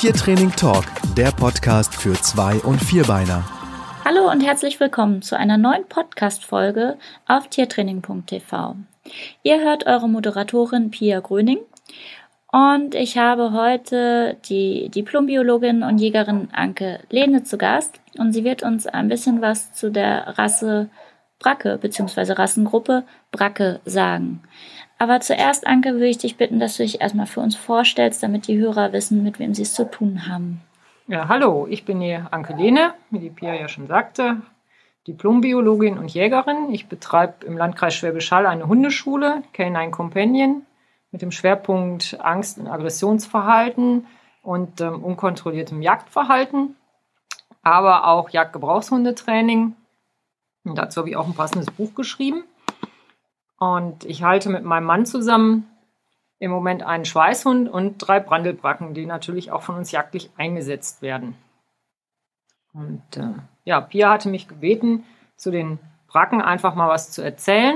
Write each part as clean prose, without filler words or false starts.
Tiertraining Talk, der Podcast für Zwei- und Vierbeiner. Hallo und herzlich willkommen zu einer neuen Podcast-Folge auf tiertraining.tv. Ihr hört eure Moderatorin Pia Gröning und ich habe heute die Diplombiologin und Jägerin Anke Lehne zu Gast und sie wird uns ein bisschen was zu der Rasse Bracke bzw. Rassengruppe Bracke sagen. Aber zuerst, Anke, würde ich dich bitten, dass du dich erstmal für uns vorstellst, damit die Hörer wissen, mit wem sie es zu tun haben. Ja, hallo, ich bin die Anke Lehne, wie die Pia ja schon sagte, Diplombiologin und Jägerin. Ich betreibe im Landkreis Schwäbisch Hall eine Hundeschule, Canine Companion, mit dem Schwerpunkt Angst- und Aggressionsverhalten und unkontrolliertem Jagdverhalten, aber auch Jagdgebrauchshundetraining. Und dazu habe ich auch ein passendes Buch geschrieben. Und ich halte mit meinem Mann zusammen im Moment einen Schweißhund und 3 Brandelbracken, die natürlich auch von uns jagdlich eingesetzt werden. Und Pia hatte mich gebeten, zu den Bracken einfach mal was zu erzählen.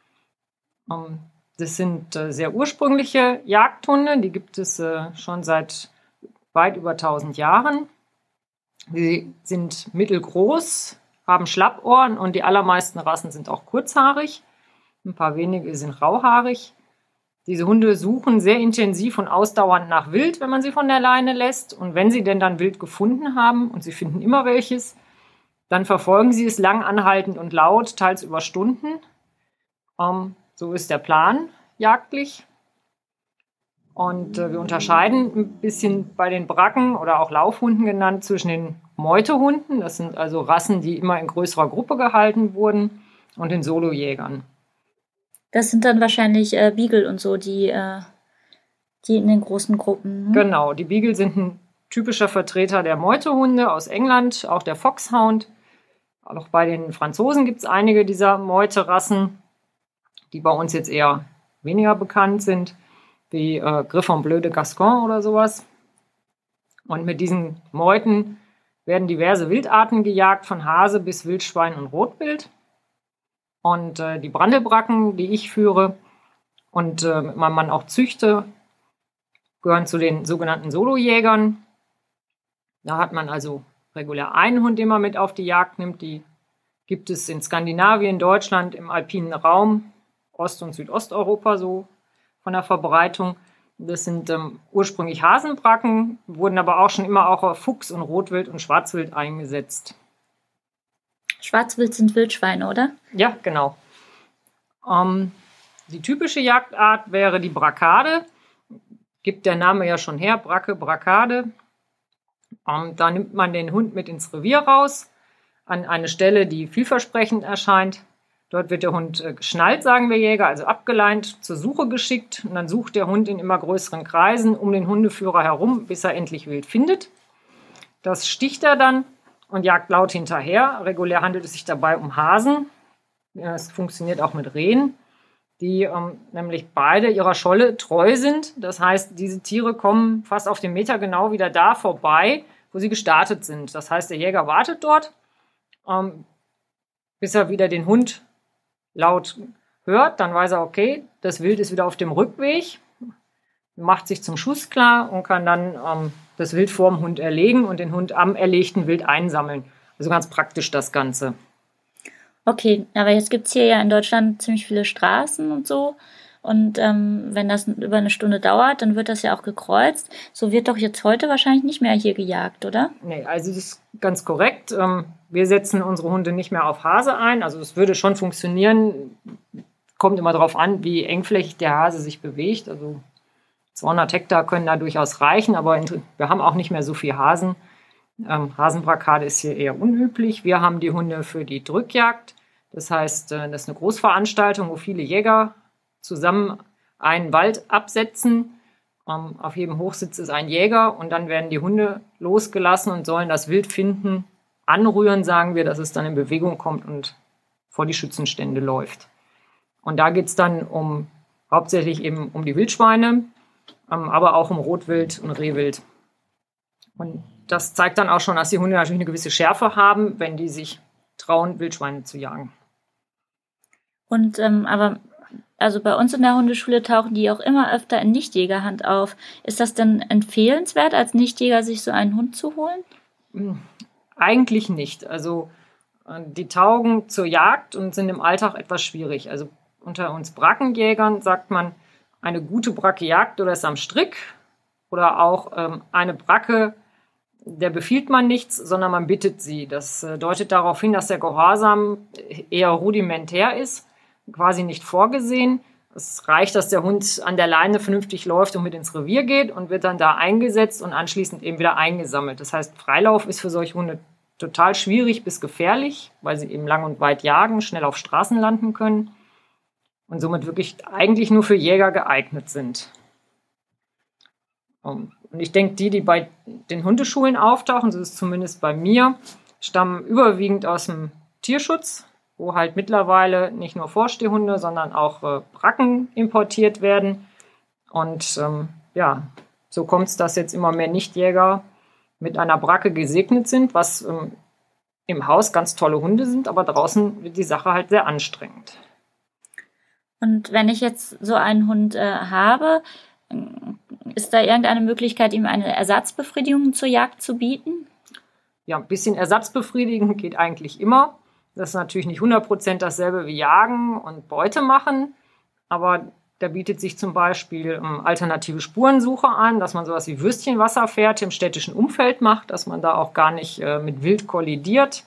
Das sind sehr ursprüngliche Jagdhunde, die gibt es schon seit weit über 1000 Jahren. Sie sind mittelgroß, haben Schlappohren und die allermeisten Rassen sind auch kurzhaarig. Ein paar wenige sind rauhaarig. Diese Hunde suchen sehr intensiv und ausdauernd nach Wild, wenn man sie von der Leine lässt. Und wenn sie denn dann Wild gefunden haben, und sie finden immer welches, dann verfolgen sie es lang anhaltend und laut, teils über Stunden. So ist der Plan jagdlich. Und wir unterscheiden ein bisschen bei den Bracken oder auch Laufhunden genannt zwischen den Meutehunden, das sind also Rassen, die immer in größerer Gruppe gehalten wurden, und den Solojägern. Das sind dann wahrscheinlich Beagle und so, die in den großen Gruppen. Genau, die Beagle sind ein typischer Vertreter der Meutehunde aus England, auch der Foxhound. Auch bei den Franzosen gibt es einige dieser Meuterassen, die bei uns jetzt eher weniger bekannt sind, wie Griffon Bleu de Gascon oder sowas. Und mit diesen Meuten werden diverse Wildarten gejagt, von Hase bis Wildschwein und Rotwild. Und die Brandelbracken, die ich führe und mit meinem Mann auch züchte, gehören zu den sogenannten Solojägern. Da hat man also regulär einen Hund, den man mit auf die Jagd nimmt. Die gibt es in Skandinavien, Deutschland, im alpinen Raum, Ost- und Südosteuropa so von der Verbreitung. Das sind ursprünglich Hasenbracken, wurden aber auch schon immer auch auf Fuchs und Rotwild und Schwarzwild eingesetzt. Schwarzwild sind Wildschweine, oder? Ja, genau. Die typische Jagdart wäre die Brakade. Gibt der Name ja schon her, Bracke, Brakade. Da nimmt man den Hund mit ins Revier raus, an eine Stelle, die vielversprechend erscheint. Dort wird der Hund geschnallt, sagen wir Jäger, also abgeleint, zur Suche geschickt. Und dann sucht der Hund in immer größeren Kreisen um den Hundeführer herum, bis er endlich Wild findet. Das sticht er dann und jagt laut hinterher. Regulär handelt es sich dabei um Hasen. Es funktioniert auch mit Rehen, die nämlich beide ihrer Scholle treu sind. Das heißt, diese Tiere kommen fast auf den Meter genau wieder da vorbei, wo sie gestartet sind. Das heißt, der Jäger wartet dort, bis er wieder den Hund laut hört. Dann weiß er, okay, das Wild ist wieder auf dem Rückweg, macht sich zum Schuss klar und kann dann das Wild vor dem Hund erlegen und den Hund am erlegten Wild einsammeln. Also ganz praktisch das Ganze. Okay, aber jetzt gibt es hier ja in Deutschland ziemlich viele Straßen und so. Und wenn das über eine Stunde dauert, dann wird das ja auch gekreuzt. So wird doch jetzt heute wahrscheinlich nicht mehr hier gejagt, oder? Nee, also das ist ganz korrekt. Wir setzen unsere Hunde nicht mehr auf Hase ein. Also es würde schon funktionieren. Kommt immer darauf an, wie engflächig der Hase sich bewegt. Also 200 Hektar können da durchaus reichen, aber wir haben auch nicht mehr so viel Hasen. Hasenbrakade ist hier eher unüblich. Wir haben die Hunde für die Drückjagd. Das heißt, das ist eine Großveranstaltung, wo viele Jäger zusammen einen Wald absetzen. Auf jedem Hochsitz ist ein Jäger und dann werden die Hunde losgelassen und sollen das Wild finden, anrühren, sagen wir, dass es dann in Bewegung kommt und vor die Schützenstände läuft. Und da geht es dann hauptsächlich eben um die Wildschweine, aber auch um Rotwild und Rehwild. Und das zeigt dann auch schon, dass die Hunde natürlich eine gewisse Schärfe haben, wenn die sich trauen, Wildschweine zu jagen. Und aber also bei uns in der Hundeschule tauchen die auch immer öfter in Nichtjägerhand auf. Ist das denn empfehlenswert, als Nichtjäger sich so einen Hund zu holen? Eigentlich nicht. Also die taugen zur Jagd und sind im Alltag etwas schwierig. Also unter uns Brackenjägern sagt man, eine gute Bracke jagt oder ist am Strick. Oder auch eine Bracke, der befiehlt man nichts, sondern man bittet sie. Das deutet darauf hin, dass der Gehorsam eher rudimentär ist, quasi nicht vorgesehen. Es reicht, dass der Hund an der Leine vernünftig läuft und mit ins Revier geht und wird dann da eingesetzt und anschließend eben wieder eingesammelt. Das heißt, Freilauf ist für solche Hunde total schwierig bis gefährlich, weil sie eben lang und weit jagen, schnell auf Straßen landen können und somit wirklich eigentlich nur für Jäger geeignet sind. Und ich denke, die bei den Hundeschulen auftauchen, so ist es zumindest bei mir, stammen überwiegend aus dem Tierschutz, wo halt mittlerweile nicht nur Vorstehhunde, sondern auch Bracken importiert werden. Und so kommt es, dass jetzt immer mehr Nichtjäger mit einer Bracke gesegnet sind, was im Haus ganz tolle Hunde sind, aber draußen wird die Sache halt sehr anstrengend. Und wenn ich jetzt so einen Hund habe, ist da irgendeine Möglichkeit, ihm eine Ersatzbefriedigung zur Jagd zu bieten? Ja, ein bisschen Ersatzbefriedigung geht eigentlich immer. Das ist natürlich nicht 100% dasselbe wie Jagen und Beute machen, aber da bietet sich zum Beispiel alternative Spurensuche an, dass man sowas wie Würstchenwasserfährte im städtischen Umfeld macht, dass man da auch gar nicht mit Wild kollidiert.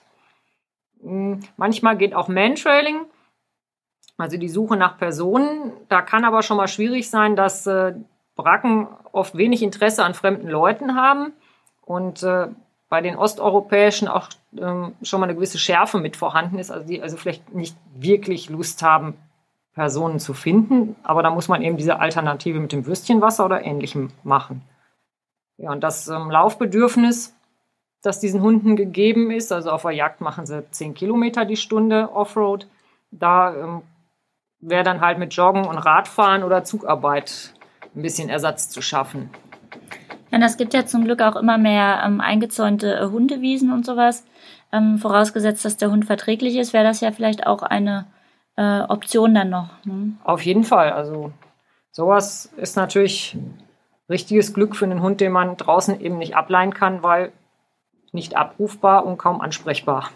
Manchmal geht auch Mantrailing, also die Suche nach Personen. Da kann aber schon mal schwierig sein, dass Bracken oft wenig Interesse an fremden Leuten haben und bei den Osteuropäischen auch schon mal eine gewisse Schärfe mit vorhanden ist, also die also vielleicht nicht wirklich Lust haben, Personen zu finden, aber da muss man eben diese Alternative mit dem Würstchenwasser oder Ähnlichem machen. Ja, und das Laufbedürfnis, das diesen Hunden gegeben ist, also auf der Jagd machen sie 10 Kilometer die Stunde Offroad, da wäre dann halt mit Joggen und Radfahren oder Zugarbeit ein bisschen Ersatz zu schaffen. Ja, das gibt ja zum Glück auch immer mehr eingezäunte Hundewiesen und sowas. Vorausgesetzt, dass der Hund verträglich ist, wäre das ja vielleicht auch eine Option dann noch. Ne? Auf jeden Fall. Also sowas ist natürlich richtiges Glück für einen Hund, den man draußen eben nicht ableihen kann, weil nicht abrufbar und kaum ansprechbar.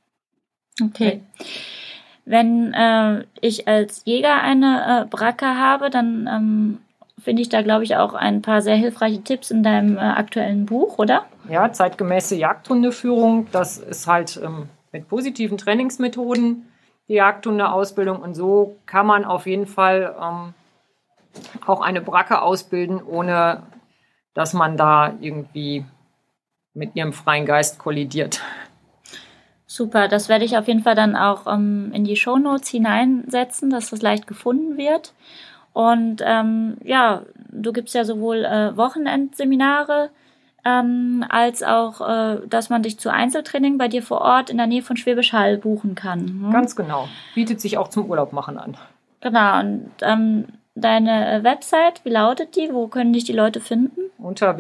Okay. Wenn ich als Jäger eine Bracke habe, dann finde ich da, glaube ich, auch ein paar sehr hilfreiche Tipps in deinem aktuellen Buch, oder? Ja, zeitgemäße Jagdhundeführung. Das ist halt mit positiven Trainingsmethoden die Jagdhundeausbildung. Und so kann man auf jeden Fall auch eine Bracke ausbilden, ohne dass man da irgendwie mit ihrem freien Geist kollidiert. Super, das werde ich auf jeden Fall dann auch in die Shownotes hineinsetzen, dass das leicht gefunden wird. Und du gibst ja sowohl Wochenendseminare als auch, dass man dich zu Einzeltraining bei dir vor Ort in der Nähe von Schwäbisch Hall buchen kann. Hm? Ganz genau. Bietet sich auch zum Urlaub machen an. Genau. Und deine Website, wie lautet die? Wo können dich die Leute finden? Unter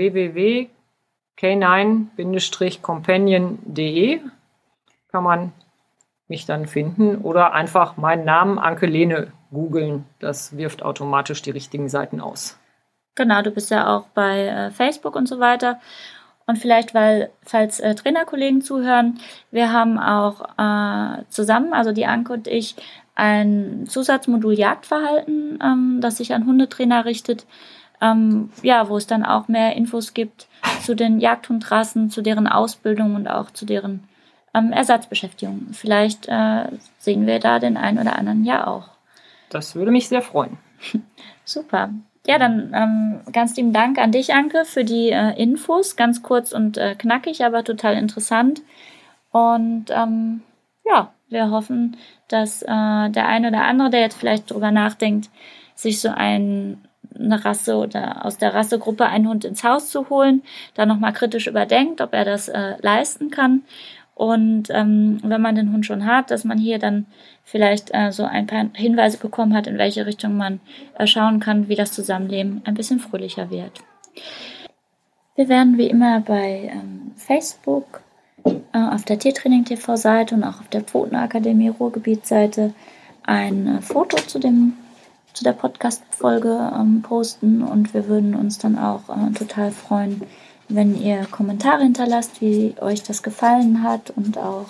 www.k9-companion.de kann man mich dann finden oder einfach meinen Namen Anke Lehne googeln. Das wirft automatisch die richtigen Seiten aus. Genau, du bist ja auch bei Facebook und so weiter. Und vielleicht, falls Trainerkollegen zuhören, wir haben auch zusammen, also die Anke und ich, ein Zusatzmodul Jagdverhalten, das sich an Hundetrainer richtet, wo es dann auch mehr Infos gibt zu den Jagdhundrassen, zu deren Ausbildung und auch zu deren Ersatzbeschäftigung. Vielleicht sehen wir da den einen oder anderen ja auch. Das würde mich sehr freuen. Super. Ja, dann ganz lieben Dank an dich, Anke, für die Infos. Ganz kurz und knackig, aber total interessant. Und wir hoffen, dass der eine oder andere, der jetzt vielleicht drüber nachdenkt, sich so eine Rasse oder aus der Rassegruppe einen Hund ins Haus zu holen, da nochmal kritisch überdenkt, ob er das leisten kann. Und wenn man den Hund schon hat, dass man hier dann vielleicht so ein paar Hinweise bekommen hat, in welche Richtung man schauen kann, wie das Zusammenleben ein bisschen fröhlicher wird. Wir werden wie immer bei Facebook, auf der Tiertraining TV-Seite und auch auf der Pfotenakademie Ruhrgebiet-Seite ein Foto zu dem zu der Podcast-Folge posten und wir würden uns dann auch total freuen, wenn ihr Kommentare hinterlasst, wie euch das gefallen hat und auch,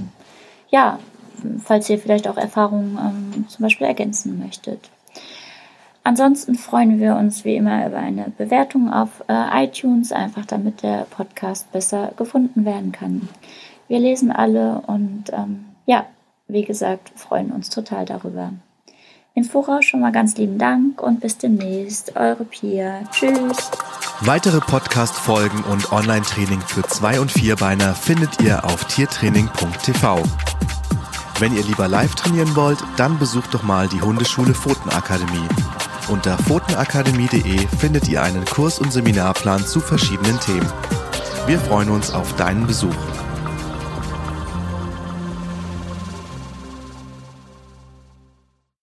falls ihr vielleicht auch Erfahrungen zum Beispiel ergänzen möchtet. Ansonsten freuen wir uns wie immer über eine Bewertung auf iTunes, einfach damit der Podcast besser gefunden werden kann. Wir lesen alle und wie gesagt, freuen uns total darüber. Im Voraus schon mal ganz lieben Dank und bis demnächst. Eure Pia. Tschüss. Weitere Podcast-Folgen und Online-Training für 2- und 4-Beiner findet ihr auf tiertraining.tv. Wenn ihr lieber live trainieren wollt, dann besucht doch mal die Hundeschule Pfotenakademie. Unter pfotenakademie.de findet ihr einen Kurs- und Seminarplan zu verschiedenen Themen. Wir freuen uns auf deinen Besuch.